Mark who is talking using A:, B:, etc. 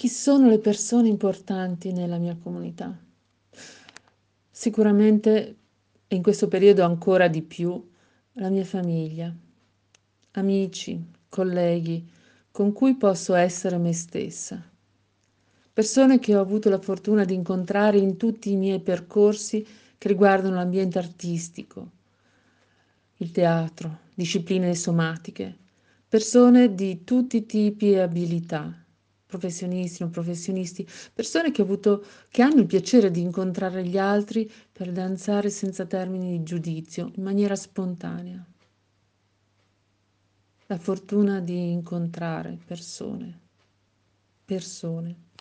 A: Chi sono le persone importanti nella mia comunità? Sicuramente, e in questo periodo ancora di più, la mia famiglia, amici, colleghi con cui posso essere me stessa. Persone che ho avuto la fortuna di incontrare in tutti i miei percorsi che riguardano l'ambiente artistico, il teatro, discipline somatiche, persone di tutti i tipi e abilità, professionisti, non professionisti, persone che hanno il piacere di incontrare gli altri per danzare senza termini di giudizio, in maniera spontanea. La fortuna di incontrare persone.